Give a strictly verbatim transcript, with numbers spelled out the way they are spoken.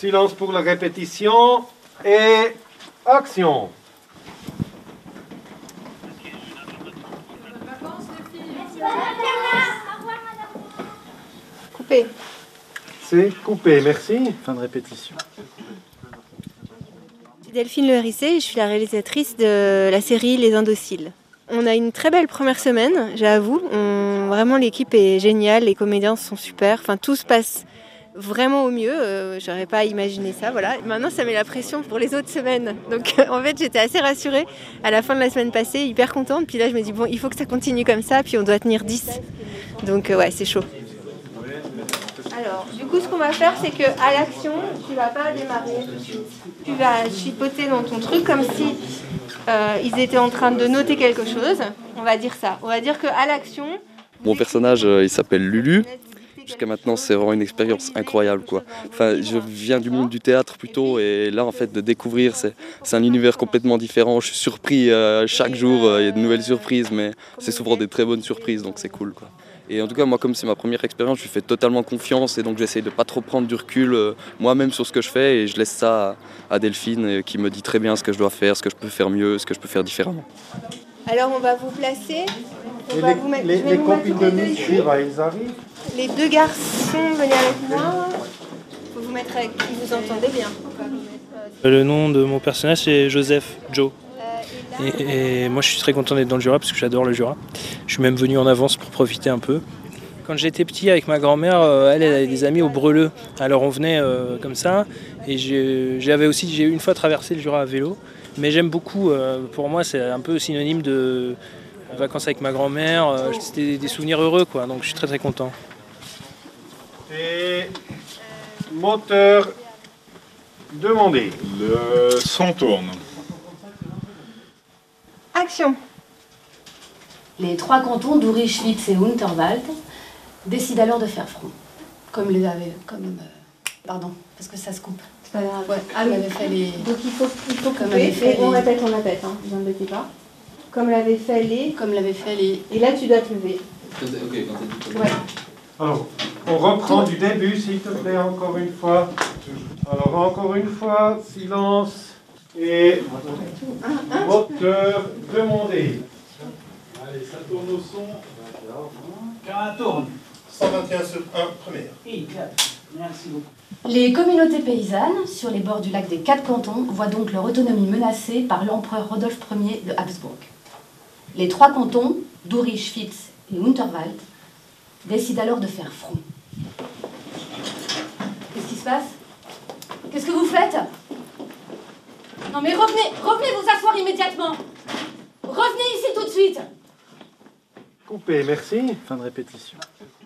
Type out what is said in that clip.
Silence pour la répétition et action. Coupé. C'est coupé, merci. Fin de répétition. Je suis Delphine Le Hérissé, je suis la réalisatrice de la série Les Indociles. On a une très belle première semaine, j'avoue. On... Vraiment, l'équipe est géniale, les comédiens sont super. Enfin, tout se passe vraiment au mieux. Euh, j'aurais pas imaginé ça, voilà. Maintenant, ça met la pression pour les autres semaines. Donc, en fait, j'étais assez rassurée à la fin de la semaine passée, hyper contente. Puis là, je me dis, bon, il faut que ça continue comme ça, puis on doit tenir dix. Donc, euh, ouais, c'est chaud. Alors, du coup, ce qu'on va faire, c'est qu'à l'action, tu vas pas démarrer tout de suite. Tu vas chipoter dans ton truc comme si euh, ils étaient en train de noter quelque chose. On va dire ça. On va dire qu'à l'action... Mon personnage, euh, il s'appelle Lulu. Jusqu'à maintenant, c'est vraiment une expérience incroyable, quoi. Enfin, je viens du monde du théâtre plutôt, et là, en fait, de découvrir, c'est, c'est un univers complètement différent. Je suis surpris euh, chaque jour, euh, il y a de nouvelles surprises, mais c'est souvent des très bonnes surprises, donc c'est cool, quoi. Et en tout cas, moi, comme c'est ma première expérience, je lui fais totalement confiance, et donc j'essaye de pas trop prendre du recul euh, moi-même sur ce que je fais, et je laisse ça à, à Delphine, euh, qui me dit très bien ce que je dois faire, ce que je peux faire mieux, ce que je peux faire différemment. Alors, on va vous placer. On Et va les, vous mettre, les, je vais les vous mettre copines tous de les deux Miss ici. Shira, ils arrivent. Les deux garçons, venez avec moi. Il faut vous mettre avec qui vous entendez bien. Le nom de mon personnage, c'est Joseph, Joe. Et, et moi, je suis très content d'être dans le Jura parce que j'adore le Jura. Je suis même venu en avance pour profiter un peu. Quand j'étais petit avec ma grand-mère, elle, elle avait des amis au Breleux. Alors on venait euh, comme ça. Et j'ai, j'avais aussi, j'ai une fois traversé le Jura à vélo. Mais j'aime beaucoup. Euh, pour moi, c'est un peu synonyme de vacances avec ma grand-mère. Euh, c'était des, des souvenirs heureux, quoi. Donc je suis très très content. Et moteur demandé. Le son tourne. Action. Les trois cantons d'Uri, Schwytz et Unterwald décident alors de faire front. Comme les avait... Comme, euh, pardon, parce que ça se coupe. C'est pas grave. Ouais, Ah comme oui. avait fait les... Donc il faut, il faut Comme couper. avait fait Et on les- répète, on répète, hein. Vous embêtez pas. Comme l'avait fait les... Comme l'avaient fait les... Et là, tu dois te lever. Ouais. Alors, on reprend du début, s'il te plaît, encore une fois. Alors, encore une fois, silence et moteur demandé. Allez, ça tourne au son. Car tourne. cent vingt et un sur un, première. Et merci beaucoup. Les communautés paysannes, sur les bords du lac des Quatre Cantons, voient donc leur autonomie menacée par l'empereur Rodolphe Ier de Habsbourg. Les trois cantons, d'Uri, Schwytz et Unterwald, décident alors de faire front. Qu'est-ce qui se passe? Qu'est-ce que vous faites? Non mais revenez, revenez vous asseoir immédiatement. Revenez ici tout de suite. Coupé, merci. Fin de répétition.